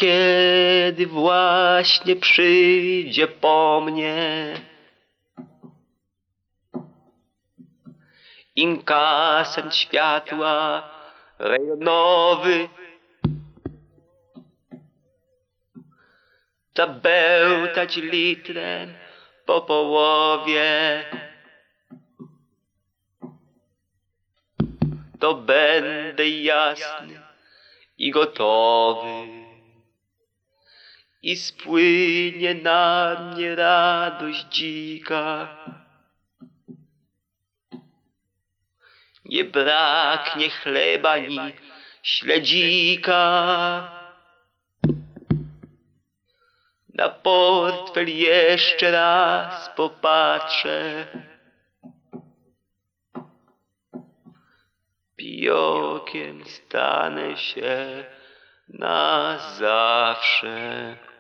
kiedy właśnie przyjdzie po mnie inkasent światła rejonowy, zabełtać litrem po połowie, to będę jasny i gotowy i spłynie na mnie radość dzika. Nie braknie chleba ni śledzika. Na portfel jeszcze raz popatrzę. Pijiokiem stanę się na zawsze.